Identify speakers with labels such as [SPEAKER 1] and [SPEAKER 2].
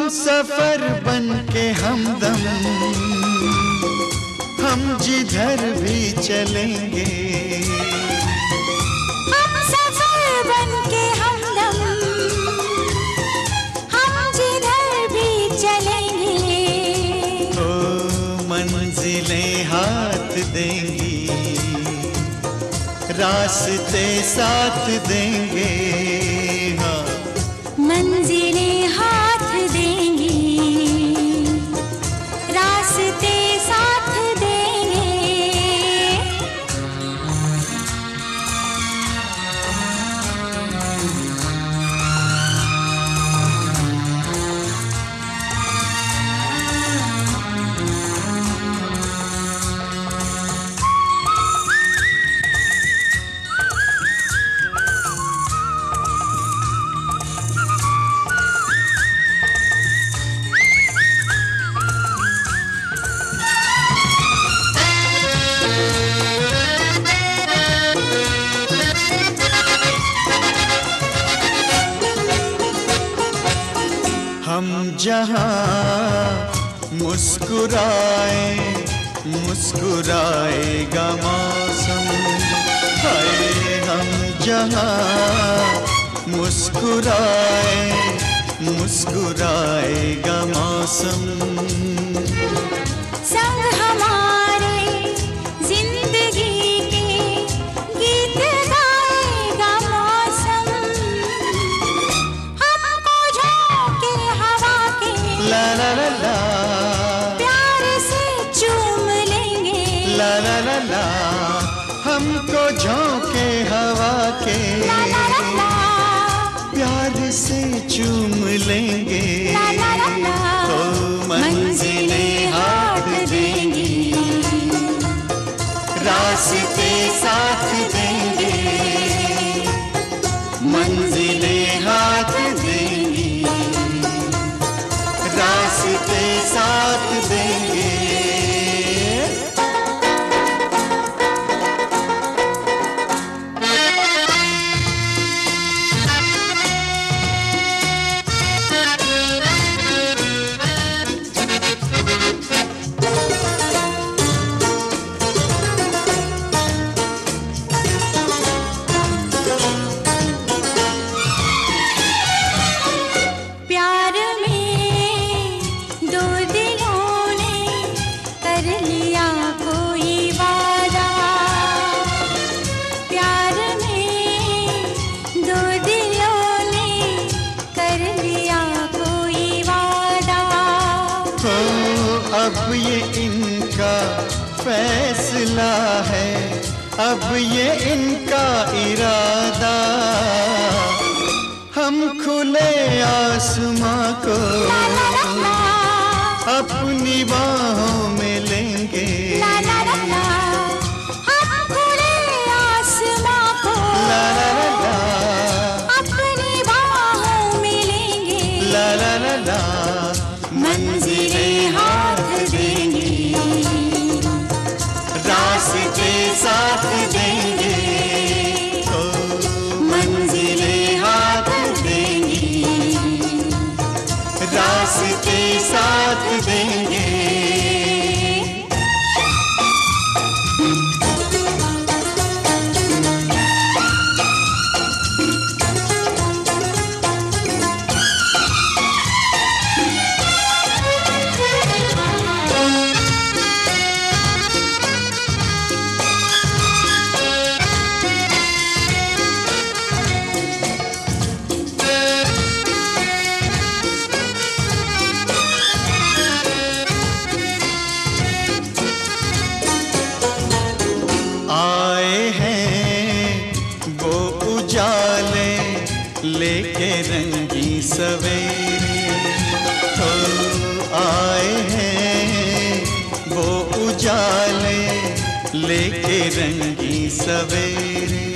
[SPEAKER 1] सफर बन के हमदम, हम जिधर भी चलेंगे।
[SPEAKER 2] हम सफर बन के हमदम, हम जिधर भी चलेंगे।
[SPEAKER 1] ओ मंजिलें हाथ देंगी, रास्ते साथ देंगे। हाँ,
[SPEAKER 2] मंजिलें हाथ देंगी, रास्ते साथ देंगे।
[SPEAKER 1] हम जहाँ मुस्कुराए, मुस्कुराएगा मौसम। हाय हम जहाँ मुस्कुराए, मुस्कुराएगा मौसम।
[SPEAKER 2] संग हमारे जिंदगी के गीत गाएगा मौसम। हमको झोंके हवा के
[SPEAKER 1] ला ला ला ला,
[SPEAKER 2] प्यार से चूम लेंगे।
[SPEAKER 1] ला ला ला ला, हमको झोंके हवा के
[SPEAKER 2] ला ला ला ला,
[SPEAKER 1] प्यार से चूम लेंगे।
[SPEAKER 2] ला ला ला ला,
[SPEAKER 1] ओ मंजिलें हाथ देंगी, रास्ते साथ देंगे। मंजिलें हाथ देंगी, रास्ते साथ देंगे।
[SPEAKER 2] प्यार में दो दिलों ने कर लिया कोई वादा। प्यार में दो दिलों ने कर लिया कोई वादा।
[SPEAKER 1] तो अब ये इनका फैसला है, अब ये इनका इरादा। हम खुले आसमां को
[SPEAKER 2] ला ला ला ला,
[SPEAKER 1] अपनी बाहों में लेंगे।
[SPEAKER 2] ला ला ला ला, हम खुले आसमां को
[SPEAKER 1] ला ला ला ला,
[SPEAKER 2] अपनी बाहों में लेंगे।
[SPEAKER 1] ला ला ला ला,
[SPEAKER 2] मंजिलें हाथ देंगी,
[SPEAKER 1] रास्ते साथ देंगे। ओ मंजिलें हाथ देंगी, रास्ते साथ देंगे। आए हैं वो उजाले लेके रंगी सवेरे। तो आए हैं वो उजाले लेके रंगी सवेरे।